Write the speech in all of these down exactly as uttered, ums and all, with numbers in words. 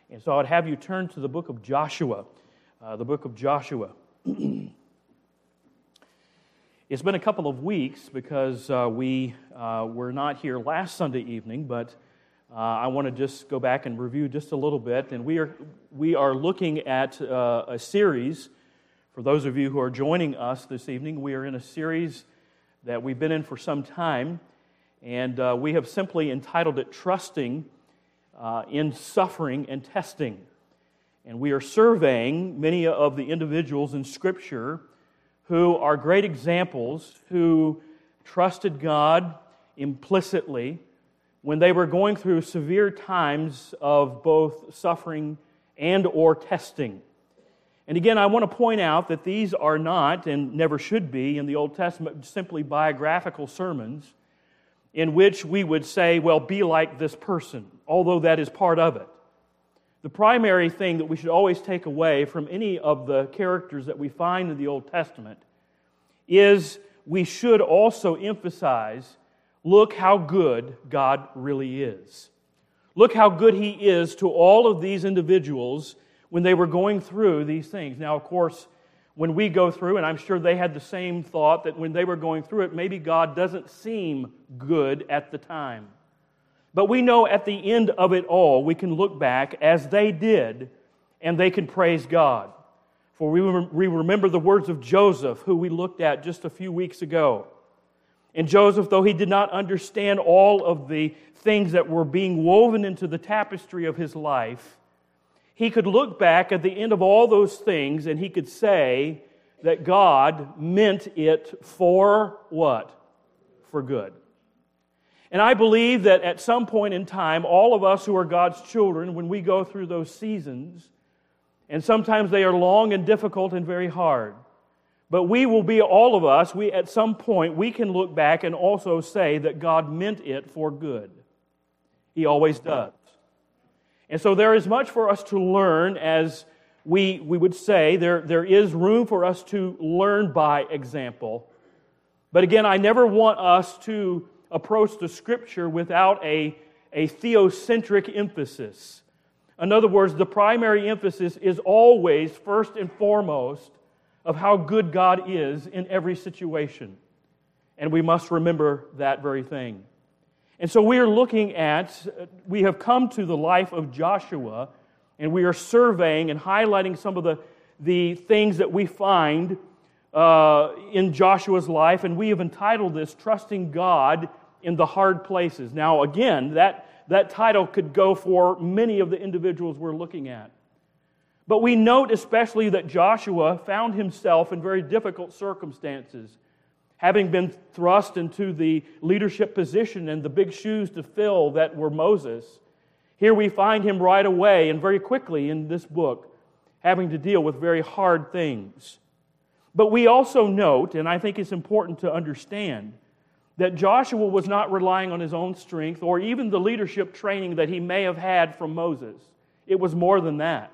And so I'd have you turn to the book of Joshua, uh, the book of Joshua. It's been a couple of weeks because uh, we uh, were not here last Sunday evening, but uh, I want to just go back and review just a little bit. And we are we are looking at uh, a series. For those of you who are joining us this evening, we are in a series that we've been in for some time, and uh, we have simply entitled it "Trusting uh, in Suffering and Testing." And we are surveying many of the individuals in Scripture who are great examples, who trusted God implicitly when they were going through severe times of both suffering and or testing. And again, I want to point out that these are not, and never should be, in the Old Testament, simply biographical sermons in which we would say, well, be like this person, although that is part of it. The primary thing that we should always take away from any of the characters that we find in the Old Testament is we should also emphasize, look how good God really is. Look how good He is to all of these individuals when they were going through these things. Now, of course, when we go through, and I'm sure they had the same thought that when they were going through it, maybe God doesn't seem good at the time. But we know at the end of it all, we can look back as they did, and they can praise God. For we we remember the words of Joseph, who we looked at just a few weeks ago. And Joseph, though he did not understand all of the things that were being woven into the tapestry of his life, he could look back at the end of all those things and he could say that God meant it for what? For good. And I believe that at some point in time, all of us who are God's children, when we go through those seasons, and sometimes they are long and difficult and very hard, but we will be, all of us, we at some point, we can look back and also say that God meant it for good. He always does. And so there is much for us to learn, as we, we would say. There, there is room for us to learn by example. But again, I never want us to approach the Scripture without a, a theocentric emphasis. In other words, the primary emphasis is always, first and foremost, of how good God is in every situation. And we must remember that very thing. And so we are looking at, we have come to the life of Joshua, and we are surveying and highlighting some of the, the things that we find uh, in Joshua's life, and we have entitled this, Trusting God in the Hard Places. Now again, that, that title could go for many of the individuals we're looking at. But we note especially that Joshua found himself in very difficult circumstances, having been thrust into the leadership position and the big shoes to fill that were Moses. Here we find him right away and very quickly in this book having to deal with very hard things. But we also note, and I think it's important to understand, that Joshua was not relying on his own strength or even the leadership training that he may have had from Moses. It was more than that.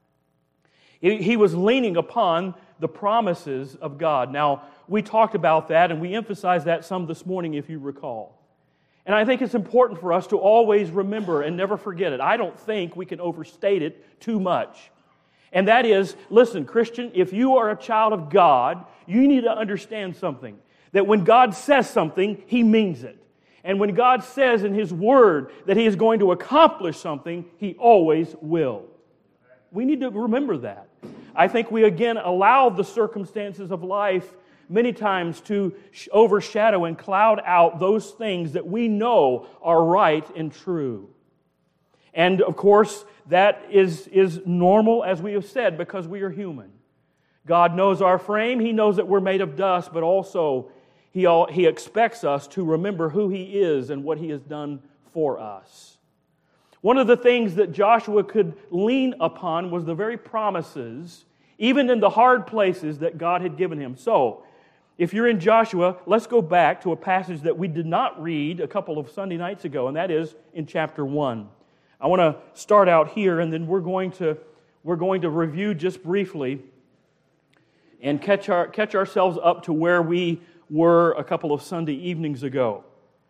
He was leaning upon the promises of God. Now, we talked about that, and we emphasized that some this morning, if you recall. And I think it's important for us to always remember and never forget it. I don't think we can overstate it too much. And that is, listen, Christian, if you are a child of God, you need to understand something. That when God says something, He means it. And when God says in His Word that He is going to accomplish something, He always will. We need to remember that. I think we again allow the circumstances of life many times to overshadow and cloud out those things that we know are right and true. And of course, that is, is normal, as we have said, because we are human. God knows our frame. He knows that we're made of dust, but also He, he expects us to remember who He is and what He has done for us. One of the things that Joshua could lean upon was the very promises, even in the hard places, that God had given him. So, if you're in Joshua, let's go back to a passage that we did not read a couple of Sunday nights ago, and that is in chapter one. I want to start out here, and then we're going to we're going to review just briefly and catch our catch ourselves up to where we were a couple of Sunday evenings ago.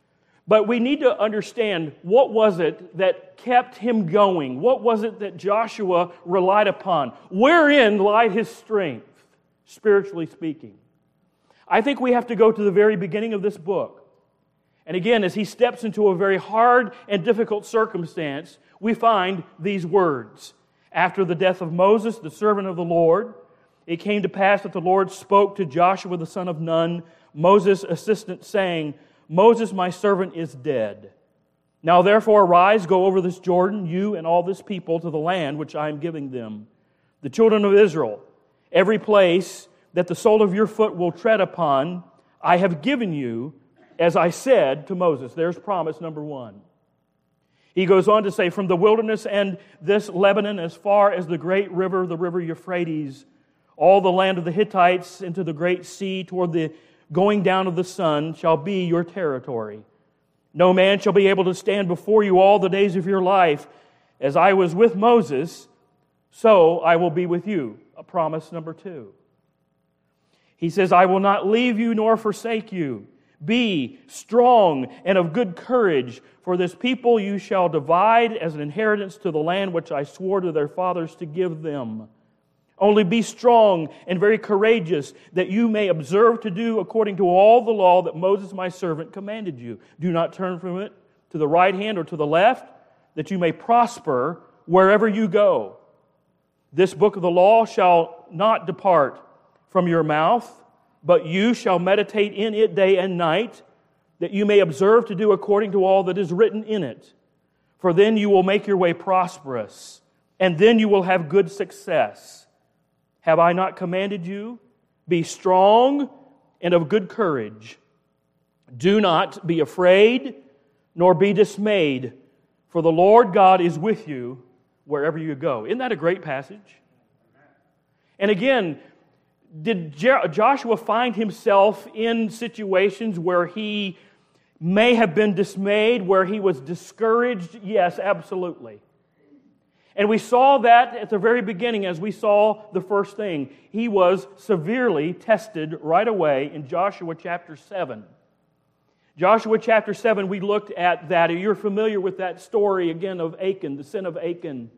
But we need to understand, what was it that kept him going? What was it that Joshua relied upon? Wherein lied his strength, spiritually speaking? I think we have to go to the very beginning of this book. And again, as he steps into a very hard and difficult circumstance, we find these words. After the death of Moses, the servant of the Lord, it came to pass that the Lord spoke to Joshua the son of Nun, Moses' assistant, saying, Moses, my servant, is dead. Now therefore arise, go over this Jordan, you and all this people, to the land which I am giving them, the children of Israel. Every place that the sole of your foot will tread upon, I have given you, as I said to Moses. There's promise number one. He goes on to say, from the wilderness and this Lebanon, as far as the great river, the river Euphrates, all the land of the Hittites into the great sea toward the going down of the sun shall be your territory. No man shall be able to stand before you all the days of your life. As I was with Moses, so I will be with you. A promise number two. He says, I will not leave you nor forsake you. Be strong and of good courage, for this people you shall divide as an inheritance to the land which I swore to their fathers to give them. Only be strong and very courageous, that you may observe to do according to all the law that Moses my servant commanded you. Do not turn from it to the right hand or to the left, that you may prosper wherever you go. This book of the law shall not depart from your mouth, but you shall meditate in it day and night, that you may observe to do according to all that is written in it. For then you will make your way prosperous, and then you will have good success. Have I not commanded you? Be strong and of good courage. Do not be afraid, nor be dismayed, for the Lord God is with you wherever you go. Isn't that a great passage? And again, did Joshua find himself in situations where he may have been dismayed, where he was discouraged? Yes, absolutely. And we saw that at the very beginning as we saw the first thing. He was severely tested right away in Joshua chapter seven. Joshua chapter seven, we looked at that. You're familiar with that story again of Achan, the sin of Achan.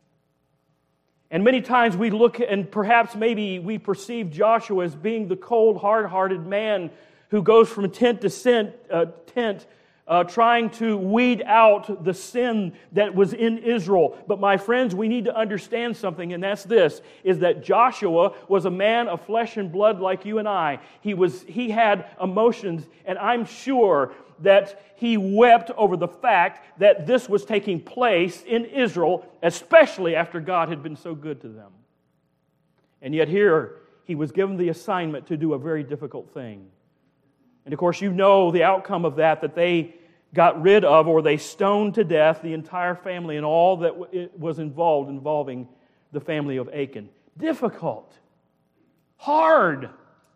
And many times we look, and perhaps maybe we perceive Joshua as being the cold, hard-hearted man who goes from tent to tent, uh, tent uh, trying to weed out the sin that was in Israel. But my friends, we need to understand something, and that's this, is that Joshua was a man of flesh and blood like you and I. He was, he had emotions, and I'm sure that he wept over the fact that this was taking place in Israel, especially after God had been so good to them. And yet here, he was given the assignment to do a very difficult thing. And of course, you know the outcome of that, that they got rid of, or they stoned to death, the entire family and all that was involved, involving the family of Achan. Difficult. Hard.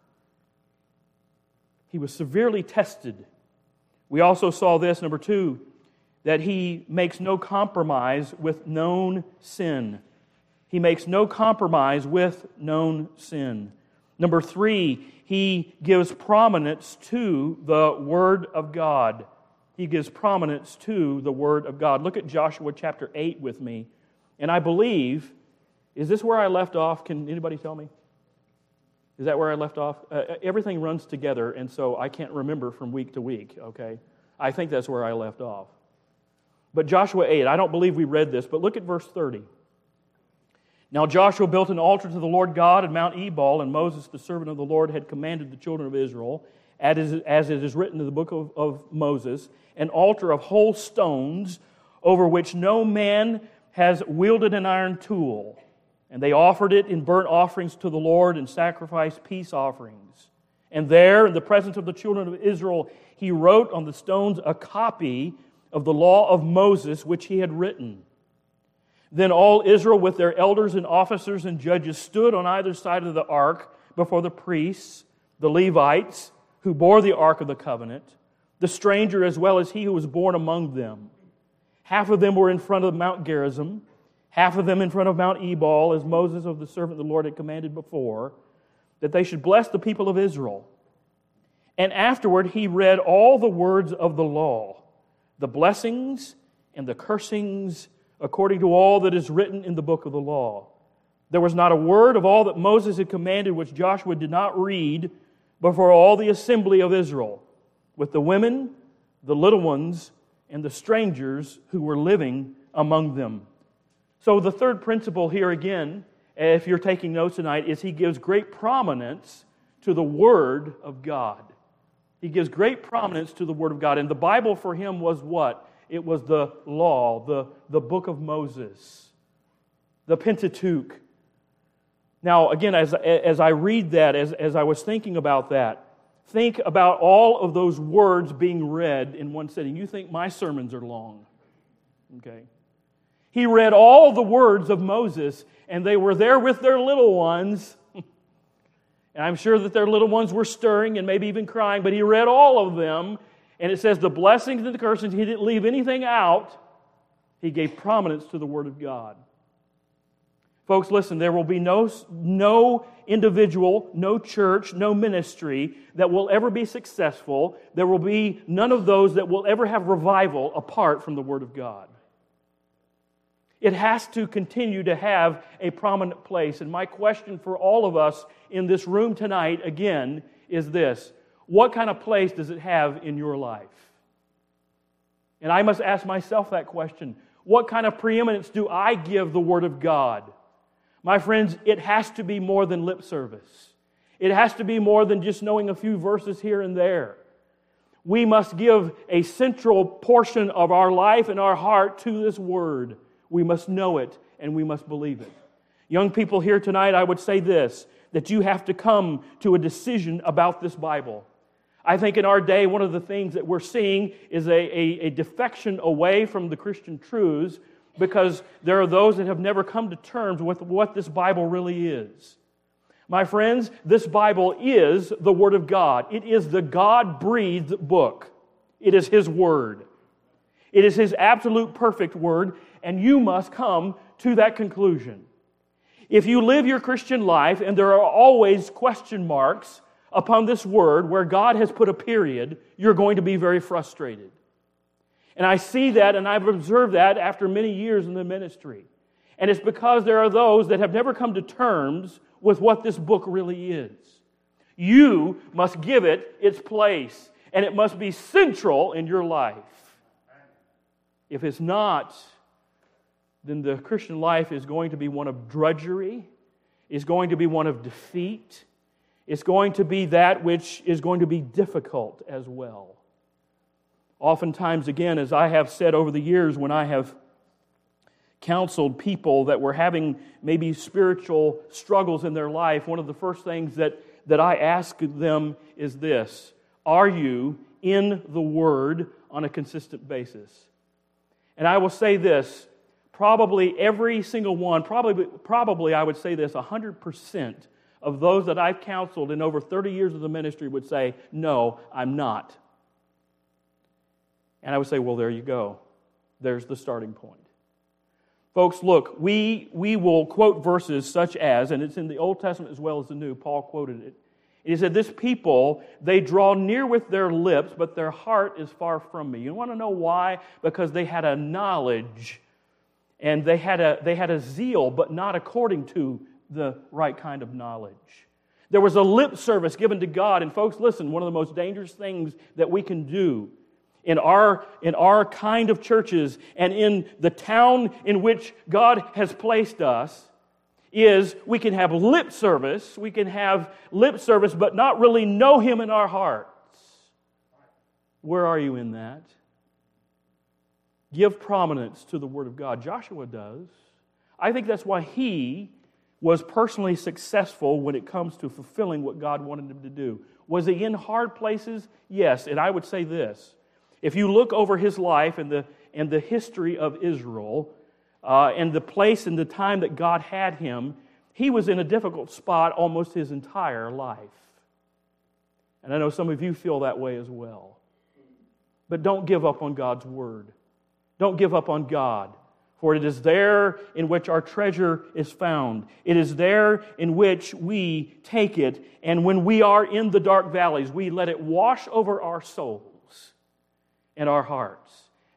He was severely tested. We also saw this, number two, that he makes no compromise with known sin. He makes no compromise with known sin. Number three, he gives prominence to the Word of God. He gives prominence to the Word of God. Look at Joshua chapter eight with me. And I believe, is this where I left off? Can anybody tell me? Is that where I left off? Uh, everything runs together, and so I can't remember from week to week, okay? I think that's where I left off. But Joshua eight, I don't believe we read this, but look at verse thirty. Now Joshua built an altar to the Lord God at Mount Ebal, and Moses, the servant of the Lord, had commanded the children of Israel, as it is written in the book of, of Moses, an altar of whole stones over which no man has wielded an iron tool. And they offered it in burnt offerings to the Lord and sacrificed peace offerings. And there, in the presence of the children of Israel, he wrote on the stones a copy of the law of Moses, which he had written. Then all Israel with their elders and officers and judges stood on either side of the ark before the priests, the Levites, who bore the ark of the covenant, the stranger as well as he who was born among them. Half of them were in front of Mount Gerizim, half of them in front of Mount Ebal, as Moses of the servant of the Lord had commanded before, that they should bless the people of Israel. And afterward he read all the words of the law. the blessings and the cursings according to all that is written in the book of the law. There was not a word of all that Moses had commanded which Joshua did not read before all the assembly of Israel, with the women, the little ones, and the strangers who were living among them. So the third principle here again, if you're taking notes tonight, is he gives great prominence to the Word of God. He gives great prominence to the Word of God. And the Bible for him was what? It was the law, the, the book of Moses, the Pentateuch. Now, again, as, as I read that, as, as I was thinking about that, think about all of those words being read in one sitting. You think my sermons are long. Okay. He read all the words of Moses, and they were there with their little ones. And I'm sure that their little ones were stirring and maybe even crying, but he read all of them. And it says the blessings and the cursings, he didn't leave anything out. He gave prominence to the Word of God. Folks, listen, there will be no, no individual, no church, no ministry that will ever be successful. There will be none of those that will ever have revival apart from the Word of God. It has to continue to have a prominent place. And my question for all of us in this room tonight, again, is this. What kind of place does it have in your life? And I must ask myself that question. What kind of preeminence do I give the Word of God? My friends, it has to be more than lip service. It has to be more than just knowing a few verses here and there. We must give a central portion of our life and our heart to this Word. We must know it and we must believe it. Young people here tonight, I would say this, that you have to come to a decision about this Bible. I think in our day, one of the things that we're seeing is a, a, a defection away from the Christian truths because there are those that have never come to terms with what this Bible really is. My friends, this Bible is the Word of God. It is the God-breathed book. It is His Word. It is His absolute perfect Word, and you must come to that conclusion. If you live your Christian life and there are always question marks upon this Word where God has put a period, you're going to be very frustrated. And I see that and I've observed that after many years in the ministry. And it's because there are those that have never come to terms with what this book really is. You must give it its place, and it must be central in your life. If it's not, then the Christian life is going to be one of drudgery, is going to be one of defeat, it's going to be that which is going to be difficult as well. Oftentimes, again, as I have said over the years when I have counseled people that were having maybe spiritual struggles in their life, one of the first things that, that I ask them is this: are you in the Word on a consistent basis? And I will say this, probably every single one, probably, probably I would say this, one hundred percent of those that I've counseled in over thirty years of the ministry would say, no, I'm not. And I would say, well, there you go. There's the starting point. Folks, look, we, we will quote verses such as, and it's in the Old Testament as well as the New, Paul quoted it. He said, this people, they draw near with their lips, but their heart is far from me. You want to know why? Because they had a knowledge, and they had a, they had a zeal, but not according to the right kind of knowledge. There was a lip service given to God, and folks, listen, one of the most dangerous things that we can do in our, in our kind of churches and in the town in which God has placed us is we can have lip service, we can have lip service, but not really know Him in our hearts. Where are you in that? Give prominence to the Word of God. Joshua does. I think that's why he was personally successful when it comes to fulfilling what God wanted him to do. Was he in hard places? Yes, and I would say this. If you look over his life and the, and the history of Israel, uh, and the place and the time that God had him, he was in a difficult spot almost his entire life. And I know some of you feel that way as well. But don't give up on God's Word. Don't give up on God. For it is there in which our treasure is found. It is there in which we take it, and when we are in the dark valleys, we let it wash over our souls and our hearts.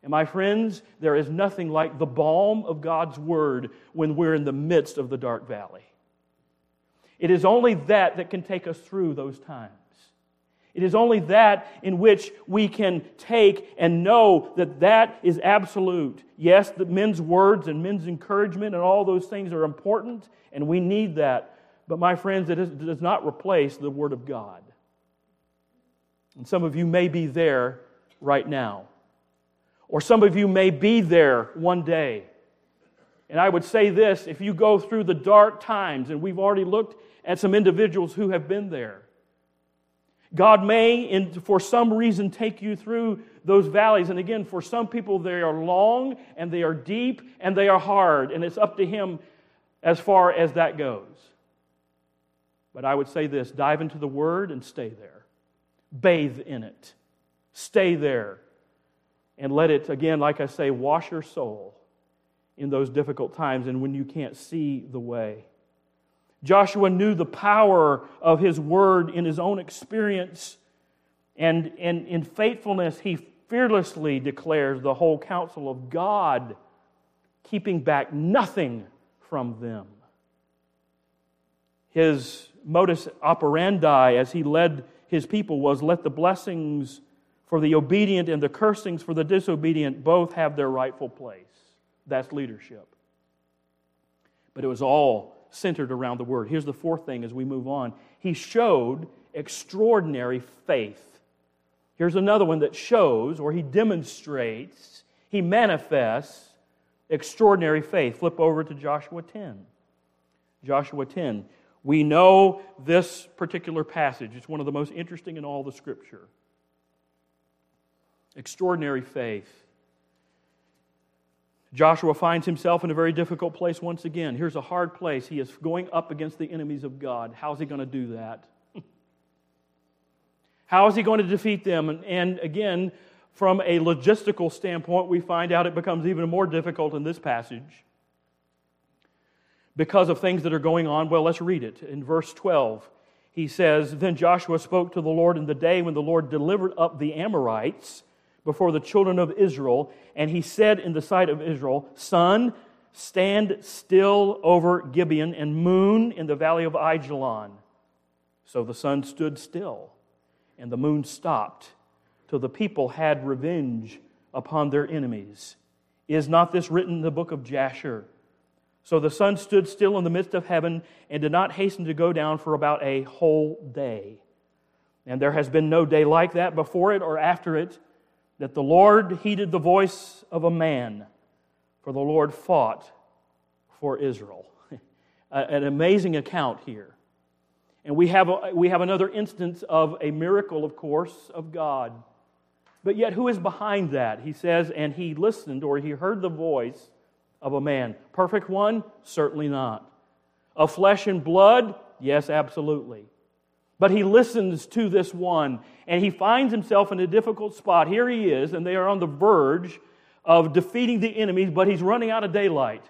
And my friends, there is nothing like the balm of God's Word when we're in the midst of the dark valley. It is only that that can take us through those times. It is only that in which we can take and know that that is absolute. Yes, the men's words and men's encouragement and all those things are important, and we need that. But my friends, it, is, it does not replace the Word of God. And some of you may be there right now. Or some of you may be there one day. And I would say this, if you go through the dark times, and we've already looked at some individuals who have been there, God may, in, for some reason, take you through those valleys. And again, for some people, they are long, and they are deep, and they are hard. And it's up to Him as far as that goes. But I would say this, dive into the Word and stay there. Bathe in it. Stay there. And let it, again, like I say, wash your soul in those difficult times and when you can't see the way. Joshua knew the power of his word in his own experience, and, and in faithfulness he fearlessly declares the whole counsel of God, keeping back nothing from them. His modus operandi as he led his people was, let the blessings for the obedient and the cursings for the disobedient both have their rightful place. That's leadership. But it was all centered around the Word. Here's the fourth thing as we move on. He showed extraordinary faith. Here's another one that shows, or he demonstrates, he manifests extraordinary faith. Flip over to Joshua ten. Joshua ten. We know this particular passage. It's one of the most interesting in all the Scripture. Extraordinary faith. Joshua finds himself in a very difficult place once again. Here's a hard place. He is going up against the enemies of God. How's he going to do that? How is he going to defeat them? And, and again, from a logistical standpoint, we find out it becomes even more difficult in this passage because of things that are going on. Well, let's read it. In verse twelve, he says, Then Joshua spoke to the Lord in the day when the Lord delivered up the Amorites before the children of Israel, and he said in the sight of Israel, Sun, stand still over Gibeon, and moon in the valley of Ajalon. So the sun stood still, and the moon stopped, till the people had revenge upon their enemies. Is not this written in the book of Jasher? So the sun stood still in the midst of heaven, and did not hasten to go down for about a whole day. And there has been no day like that before it or after it, that the Lord heeded the voice of a man, for the Lord fought for Israel. An amazing account here. And we have, a, we have another instance of a miracle, of course, of God. But yet, who is behind that? He says, and he listened, or he heard the voice of a man. Perfect one? Certainly not. Of flesh and blood? Yes, absolutely. But he listens to this one, and he finds himself in a difficult spot. Here he is, and they are on the verge of defeating the enemies, but he's running out of daylight.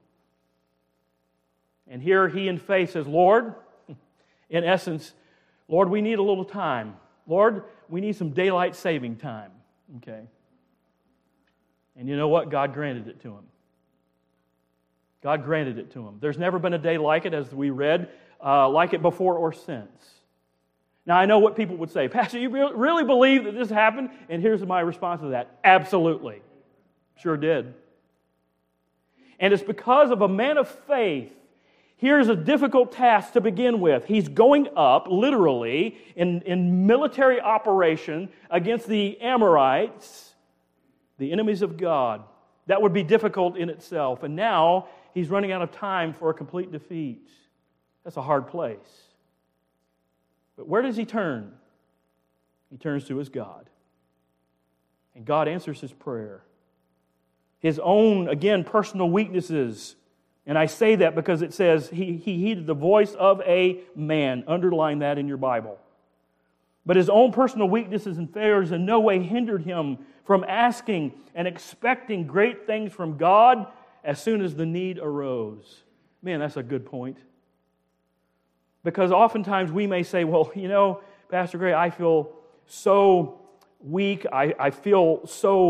And here he in faith says, Lord, in essence, Lord, we need a little time. Lord, we need some daylight saving time. Okay. And you know what? God granted it to him. God granted it to him. There's never been a day like it, as we read, uh, like it before or since. Now, I know what people would say. Pastor, you really believe that this happened? And here's my response to that. Absolutely. Sure did. And it's because of a man of faith. Here's a difficult task to begin with. He's going up, literally, in, in military operation against the Amorites, the enemies of God. That would be difficult in itself. And now he's running out of time for a complete defeat. That's a hard place. But where does he turn? He turns to his God. And God answers his prayer. His own, again, personal weaknesses. And I say that because it says he, he heeded the voice of a man. Underline that in your Bible. But his own personal weaknesses and failures in no way hindered him from asking and expecting great things from God as soon as the need arose. Man, that's a good point. Because oftentimes we may say, well, you know, Pastor Gray, I feel so weak. I, I feel so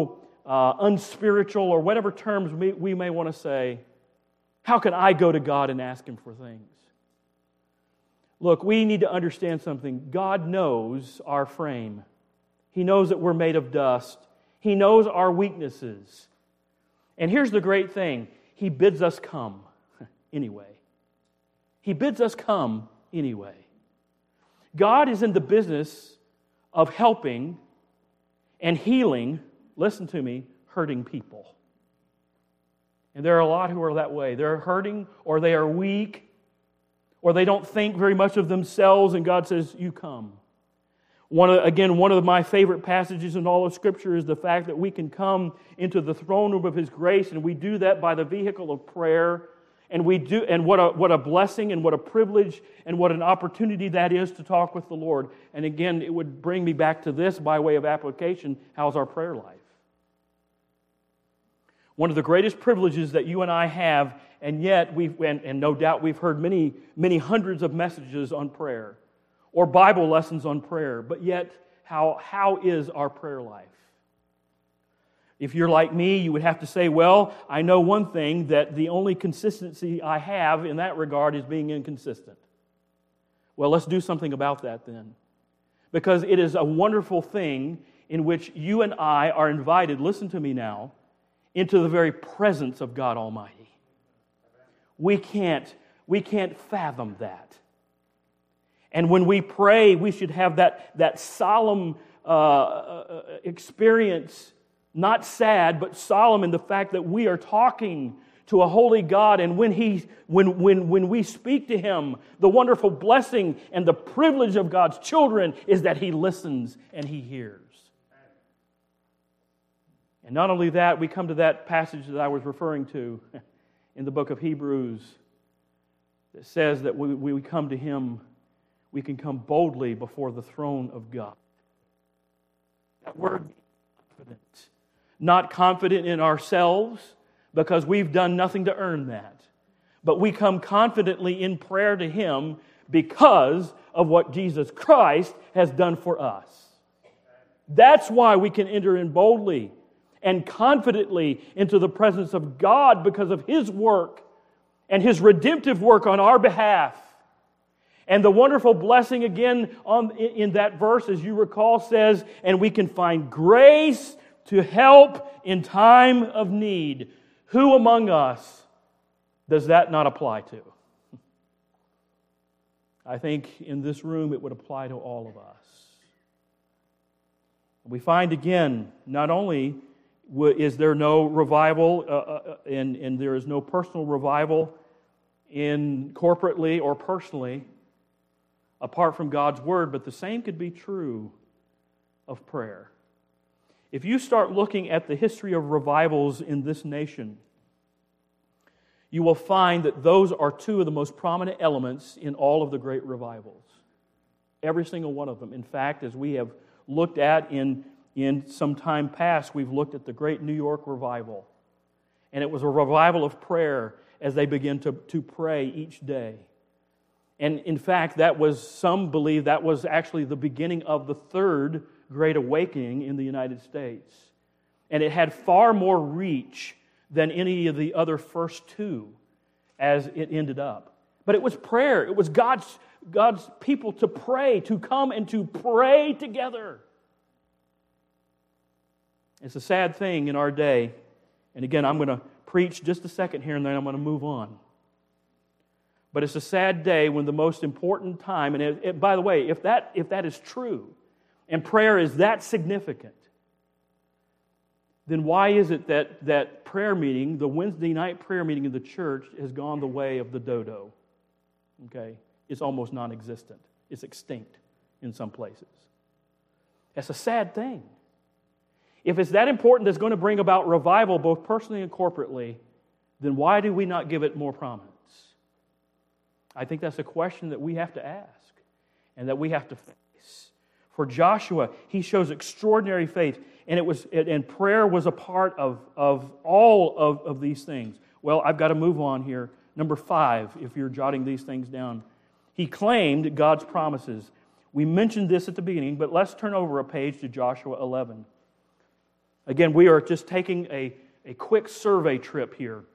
uh, unspiritual, or whatever terms we, we may want to say, how can I go to God and ask Him for things? Look, we need to understand something. God knows our frame. He knows that we're made of dust. He knows our weaknesses. And here's the great thing. He bids us come anyway. He bids us come anyway. God is in the business of helping and healing, listen to me, hurting people. And there are a lot who are that way. They're hurting, or they are weak, or they don't think very much of themselves, and God says, you come. One of, again, one of my favorite passages in all of Scripture is the fact that we can come into the throne room of His grace, and we do that by the vehicle of prayer. And we do, and what a what a blessing and what a privilege and what an opportunity that is to talk with the Lord. And again, it would bring me back to this by way of application. How's our prayer life? One of the greatest privileges that you and I have, and yet we've and, and no doubt we've heard many, many hundreds of messages on prayer or Bible lessons on prayer, but yet how how is our prayer life? If you're like me, you would have to say, well, I know one thing, that the only consistency I have in that regard is being inconsistent. Well, let's do something about that then. Because it is a wonderful thing in which you and I are invited, listen to me now, into the very presence of God Almighty. We can't, we can't fathom that. And when we pray, we should have that, that solemn uh, experience, not sad, but solemn in the fact that we are talking to a holy God, and when He, when, when, when we speak to Him, the wonderful blessing and the privilege of God's children is that He listens and He hears. And not only that, we come to that passage that I was referring to in the book of Hebrews that says that when we come to Him, we can come boldly before the throne of God. That word, confident. Not confident in ourselves because we've done nothing to earn that. But we come confidently in prayer to Him because of what Jesus Christ has done for us. That's why we can enter in boldly and confidently into the presence of God, because of His work and His redemptive work on our behalf. And the wonderful blessing again on, in that verse, as you recall, says, and we can find grace to help in time of need. Who among us does that not apply to? I think in this room it would apply to all of us. We find again, not only is there no revival, uh, uh, and, and there is no personal revival in corporately or personally apart from God's Word, but the same could be true of prayer. If you start looking at the history of revivals in this nation, you will find that those are two of the most prominent elements in all of the great revivals. Every single one of them. In fact, as we have looked at in, in some time past, we've looked at the great New York revival. And it was a revival of prayer as they began to, to pray each day. And in fact, that was, some believe that was actually the beginning of the third Great Awakening in the United States. And it had far more reach than any of the other first two as it ended up. But it was prayer. It was God's, God's people to pray, to come and to pray together. It's a sad thing in our day. And again, I'm going to preach just a second here and then I'm going to move on. But it's a sad day when the most important time, and it, it, by the way, if that if that is true, and prayer is that significant, then why is it that that prayer meeting, the Wednesday night prayer meeting in the church, has gone the way of the dodo? Okay? It's almost non-existent. It's extinct in some places. That's a sad thing. If it's that important that's going to bring about revival both personally and corporately, then why do we not give it more prominence? I think that's a question that we have to ask and that we have to face. For Joshua, he shows extraordinary faith, and it was and prayer was a part of, of all of, of these things. Well, I've got to move on here. Number five, if you're jotting these things down. He claimed God's promises. We mentioned this at the beginning, but let's turn over a page to Joshua eleven. Again, we are just taking a, a quick survey trip here.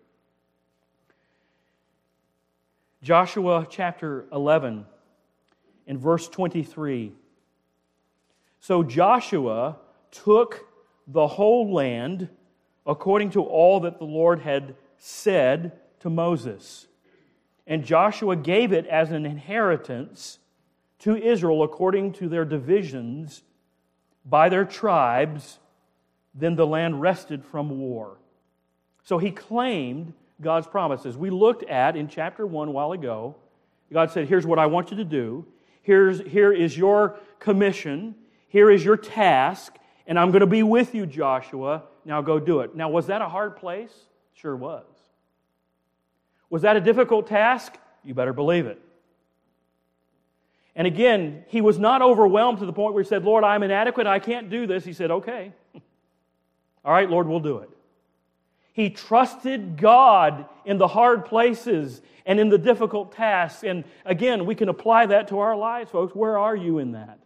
Joshua chapter eleven and verse twenty-three. So Joshua took the whole land according to all that the Lord had said to Moses. And Joshua gave it as an inheritance to Israel according to their divisions by their tribes. Then the land rested from war. So he claimed God's promises. We looked at in chapter one a while ago, God said, here's what I want you to do. Here's, here is your commission. Here is your task. And I'm going to be with you, Joshua. Now go do it. Now, was that a hard place? Sure was. Was that a difficult task? You better believe it. And again, he was not overwhelmed to the point where he said, Lord, I'm inadequate. I can't do this. He said, okay. All right, Lord, we'll do it. He trusted God in the hard places and in the difficult tasks. And again, we can apply that to our lives, folks. Where are you in that?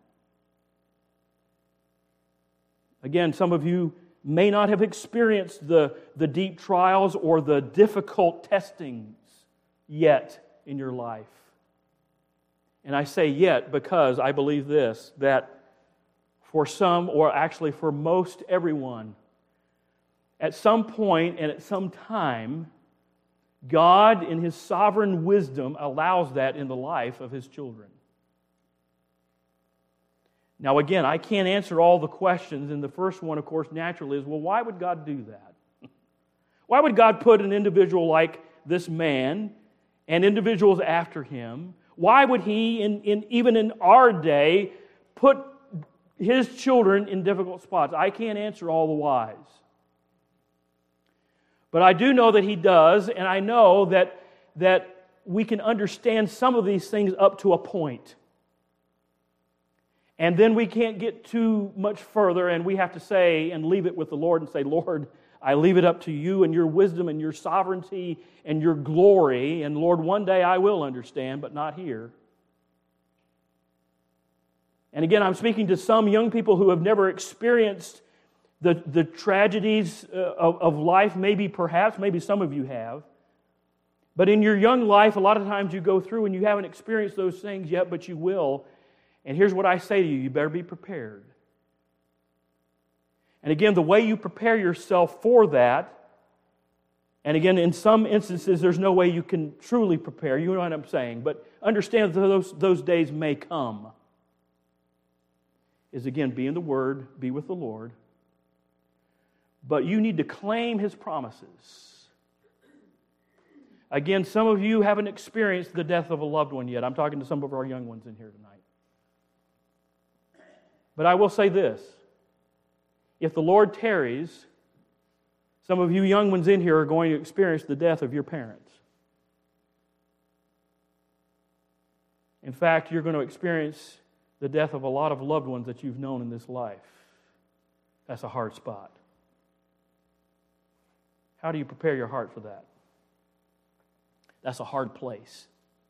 Again, some of you may not have experienced the, the deep trials or the difficult testings yet in your life. And I say yet because I believe this, that for some, or actually for most everyone, at some point and at some time, God in His sovereign wisdom allows that in the life of His children. Now again, I can't answer all the questions, and the first one, of course, naturally is, well, why would God do that? Why would God put an individual like this man and individuals after him? Why would He, in, in even in our day, put His children in difficult spots? I can't answer all the whys. But I do know that He does, and I know that, that we can understand some of these things up to a point. And then we can't get too much further, and we have to say and leave it with the Lord and say, Lord, I leave it up to you and your wisdom and your sovereignty and your glory. And Lord, one day I will understand, but not here. And again, I'm speaking to some young people who have never experienced the, the tragedies of, of life, maybe perhaps, maybe some of you have. But in your young life, a lot of times you go through and you haven't experienced those things yet, but you will. And here's what I say to you, you better be prepared. And again, the way you prepare yourself for that, and again, in some instances, there's no way you can truly prepare, you know what I'm saying, but understand that those, those days may come, is again, be in the Word, be with the Lord, but you need to claim His promises. Again, some of you haven't experienced the death of a loved one yet. I'm talking to some of our young ones in here tonight. But I will say this, if the Lord tarries, some of you young ones in here are going to experience the death of your parents. In fact, you're going to experience the death of a lot of loved ones that you've known in this life. That's a hard spot. How do you prepare your heart for that? That's a hard place.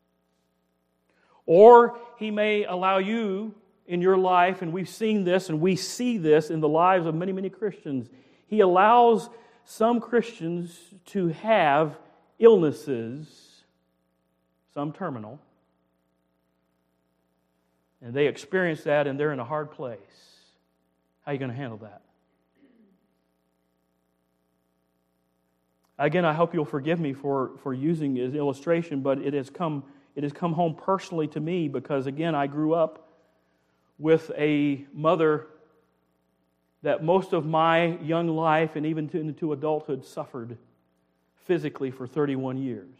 Or He may allow you in your life, and we've seen this and we see this in the lives of many, many Christians. He allows some Christians to have illnesses, some terminal, and they experience that and they're in a hard place. How are you going to handle that? Again, I hope you'll forgive me for, for using it as illustration, but it has come it has come home personally to me because, again, I grew up with a mother that most of my young life and even into adulthood suffered physically for thirty-one years.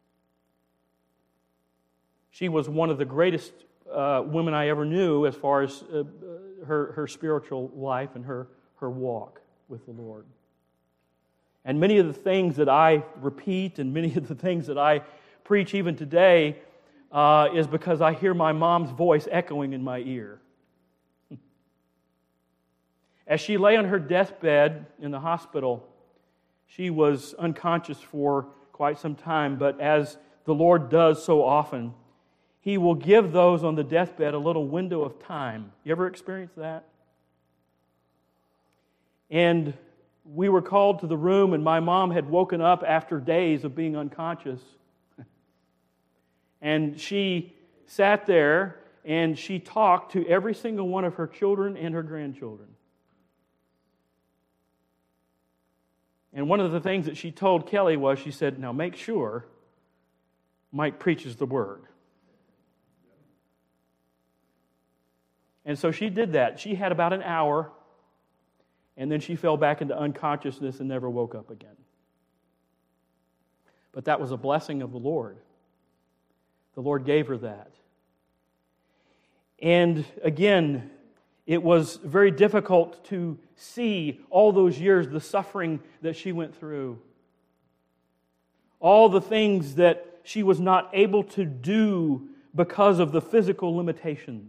She was one of the greatest uh, women I ever knew as far as uh, her, her spiritual life and her, her walk with the Lord. And many of the things that I repeat and many of the things that I preach even today uh, is because I hear my mom's voice echoing in my ear. As she lay on her deathbed in the hospital, she was unconscious for quite some time, but as the Lord does so often, He will give those on the deathbed a little window of time. You ever experienced that? And we were called to the room, and my mom had woken up after days of being unconscious. And she sat there, and she talked to every single one of her children and her grandchildren. And one of the things that she told Kelly was, she said, now make sure Mike preaches the Word. And so she did that. She had about an hour, and then she fell back into unconsciousness and never woke up again. But that was a blessing of the Lord. The Lord gave her that. And again, it was very difficult to see all those years, the suffering that she went through. All the things that she was not able to do because of the physical limitations.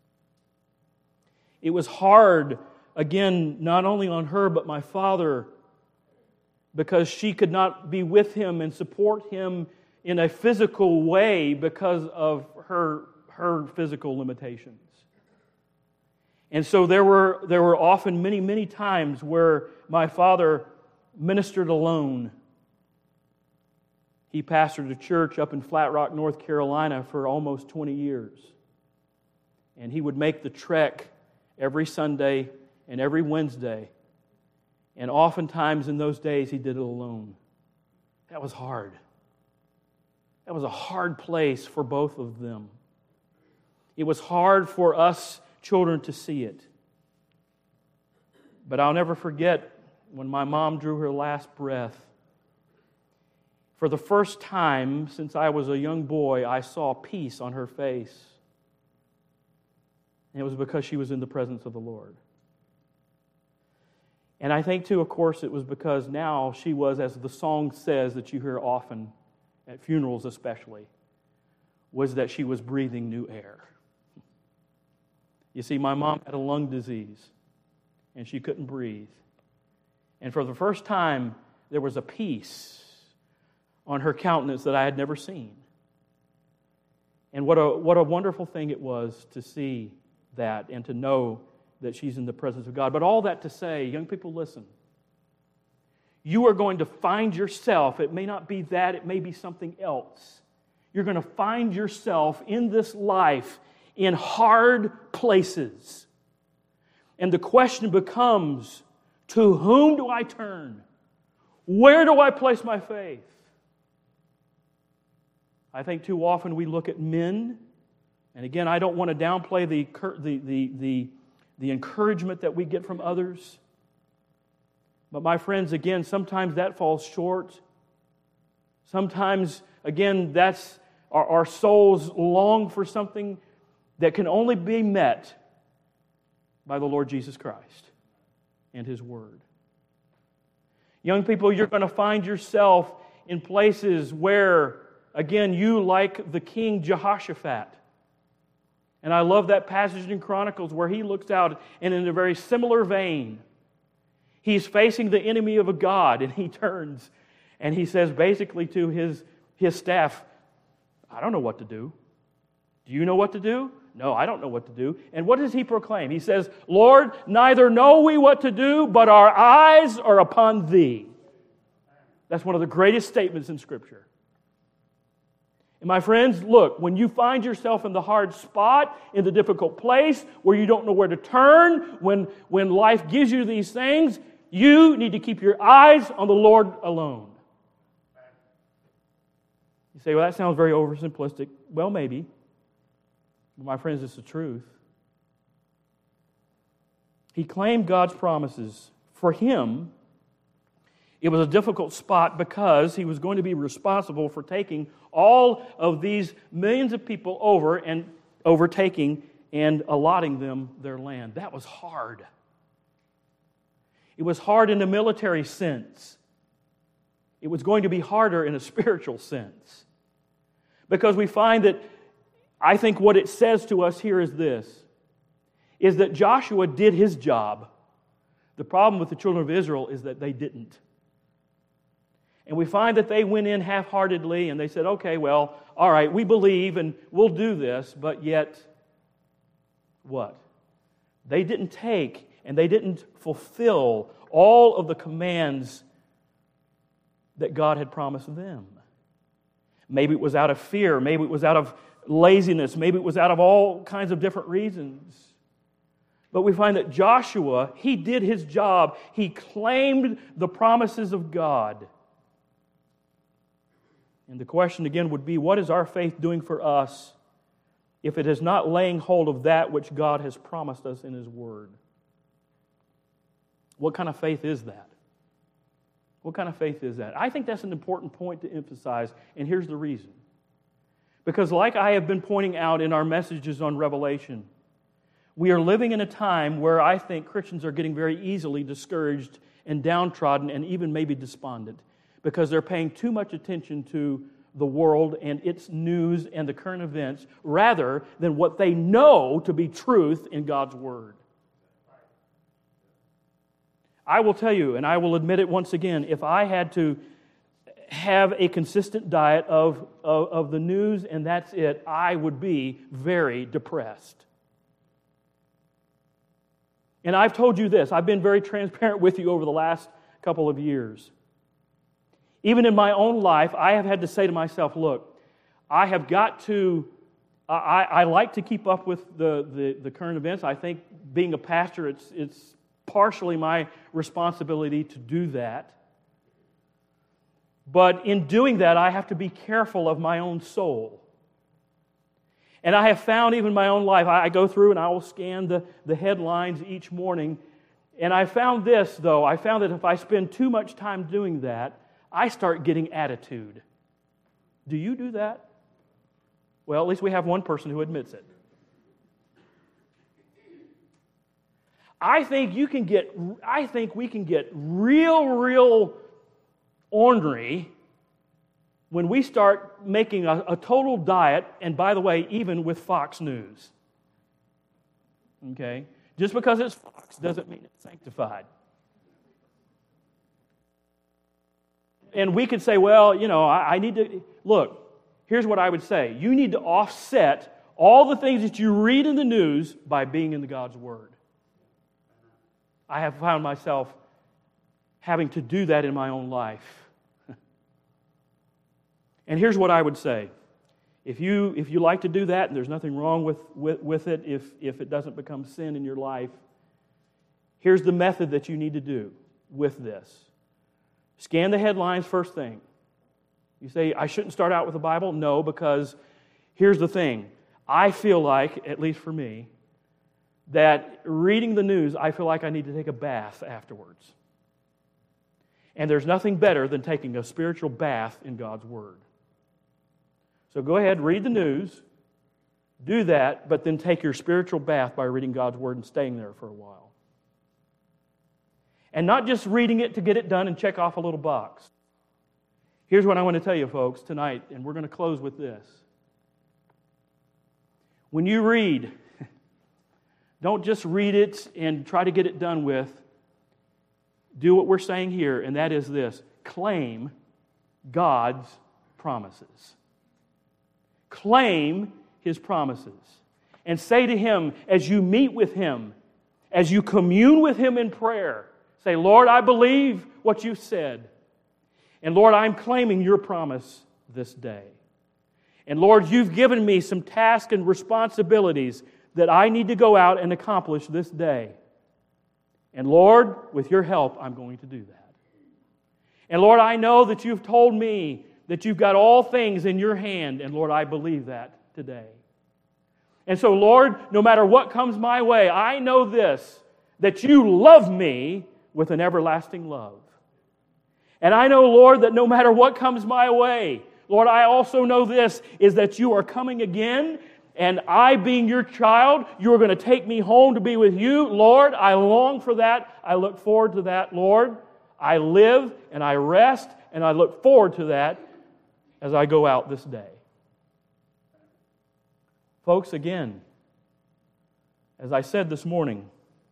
It was hard, again, not only on her, but my father, because she could not be with him and support him in a physical way because of her, her physical limitations. And so there were, there were often many, many times where my father ministered alone. He pastored a church up in Flat Rock, North Carolina for almost twenty years. And he would make the trek every Sunday and every Wednesday. And oftentimes in those days he did it alone. That was hard. That was a hard place for both of them. It was hard for us children to see it. But I'll never forget when my mom drew her last breath. For the first time since I was a young boy, I saw peace on her face. And it was because she was in the presence of the Lord. And I think, too, of course, it was because now she was, as the song says that you hear often, at funerals especially, was that she was breathing new air. You see, my mom had a lung disease, and she couldn't breathe. And for the first time, there was a peace on her countenance that I had never seen. And what a, what a wonderful thing it was to see that and to know that she's in the presence of God. But all that to say, young people, listen. You are going to find yourself, it may not be that, it may be something else. You're going to find yourself in this life in hard places. And the question becomes, to whom do I turn? Where do I place my faith? I think too often we look at men, and again, I don't want to downplay the, the, the, the, the encouragement that we get from others. But my friends, again, sometimes that falls short. Sometimes, again, that's our, our souls long for something that can only be met by the Lord Jesus Christ and His Word. Young people, you're going to find yourself in places where, again, you like the king Jehoshaphat. And I love that passage in Chronicles where he looks out and in a very similar vein, he's facing the enemy of a God, and he turns and he says basically to his, his staff, I don't know what to do. Do you know what to do? No, I don't know what to do. And what does he proclaim? He says, Lord, neither know we what to do, but our eyes are upon Thee. That's one of the greatest statements in Scripture. And my friends, look, when you find yourself in the hard spot, in the difficult place, where you don't know where to turn, when, when life gives you these things, you need to keep your eyes on the Lord alone. You say, well, that sounds very oversimplistic. Well, maybe. But my friends, it's the truth. He claimed God's promises. For him, it was a difficult spot because he was going to be responsible for taking all of these millions of people over and overtaking and allotting them their land. That was hard. It was hard in a military sense. It was going to be harder in a spiritual sense. Because we find that, I think what it says to us here is this, is that Joshua did his job. The problem with the children of Israel is that they didn't. And we find that they went in half-heartedly and they said, okay, well, all right, we believe and we'll do this, but yet, what? They didn't take and they didn't fulfill all of the commands that God had promised them. Maybe it was out of fear. Maybe it was out of laziness. Maybe it was out of all kinds of different reasons. But we find that Joshua, he did his job. He claimed the promises of God. And the question again would be, what is our faith doing for us if it is not laying hold of that which God has promised us in His Word? What kind of faith is that? What kind of faith is that? I think that's an important point to emphasize, and here's the reason. Because like I have been pointing out in our messages on Revelation, we are living in a time where I think Christians are getting very easily discouraged and downtrodden and even maybe despondent because they're paying too much attention to the world and its news and the current events rather than what they know to be truth in God's Word. I will tell you, and I will admit it once again, if I had to have a consistent diet of, of, of the news and that's it, I would be very depressed. And I've told you this, I've been very transparent with you over the last couple of years. Even in my own life, I have had to say to myself, look, I have got to, I, I like to keep up with the, the, the current events. I think being a pastor, it's, it's partially my responsibility to do that. But in doing that, I have to be careful of my own soul. And I have found even in my own life, I, I go through and I will scan the, the headlines each morning. And I found this, though. I found that if I spend too much time doing that, I start getting attitude. Do you do that? Well, at least we have one person who admits it. I think you can get, I think we can get real, real ornery when we start making a, a total diet, and by the way, even with Fox News. Okay? Just because it's Fox doesn't mean it's sanctified. And we could say, well, you know, I, I need to... Look, here's what I would say. You need to offset all the things that you read in the news by being in the God's Word. I have found myself having to do that in my own life. And here's what I would say. If you if you like to do that, and there's nothing wrong with, with, with it if, if it doesn't become sin in your life, here's the method that you need to do with this. Scan the headlines first thing. You say, I shouldn't start out with the Bible? No, because here's the thing. I feel like, at least for me, that reading the news, I feel like I need to take a bath afterwards. And there's nothing better than taking a spiritual bath in God's Word. So go ahead, read the news, do that, but then take your spiritual bath by reading God's Word and staying there for a while. And not just reading it to get it done and check off a little box. Here's what I want to tell you, folks, tonight, and we're going to close with this. When you read, don't just read it and try to get it done with. Do what we're saying here, and that is this. Claim God's promises. Claim His promises. And say to Him, as you meet with Him, as you commune with Him in prayer, say, Lord, I believe what you said. And Lord, I'm claiming your promise this day. And Lord, you've given me some tasks and responsibilities that I need to go out and accomplish this day. And Lord, with your help, I'm going to do that. And Lord, I know that you've told me that you've got all things in your hand. And Lord, I believe that today. And so, Lord, no matter what comes my way, I know this, that you love me with an everlasting love. And I know, Lord, that no matter what comes my way, Lord, I also know this, is that you are coming again, and I, being your child, you are going to take me home to be with you. Lord, I long for that. I look forward to that, Lord. I live and I rest, and I look forward to that as I go out this day. Folks, again, as I said this morning,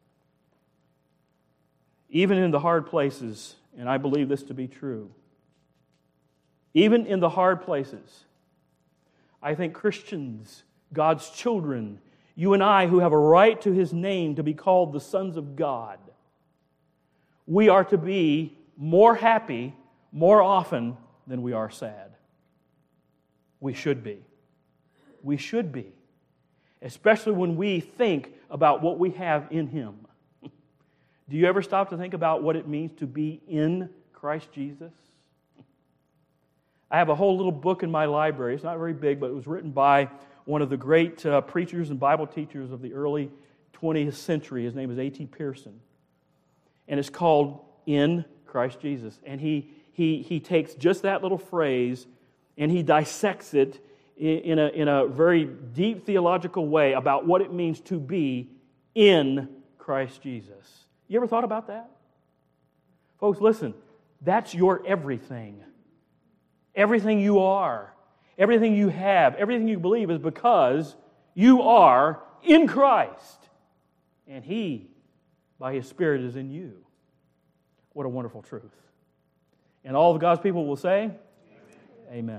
even in the hard places, and I believe this to be true, even in the hard places, I think Christians, God's children, you and I who have a right to His name to be called the sons of God, we are to be more happy more often than we are sad. We should be. We should be. Especially when we think about what we have in Him. Do you ever stop to think about what it means to be in Christ Jesus? I have a whole little book in my library. It's not very big, but it was written by one of the great uh, preachers and Bible teachers of the early twentieth century. His name is A T Pierson. And it's called In Christ Jesus. And he, he, he takes just that little phrase and he dissects it in a, in a very deep theological way about what it means to be in Christ Jesus. You ever thought about that? Folks, listen, that's your everything. Everything you are, everything you have, everything you believe is because you are in Christ. And He, by His Spirit, is in you. What a wonderful truth. And all of God's people will say, Amen. Amen.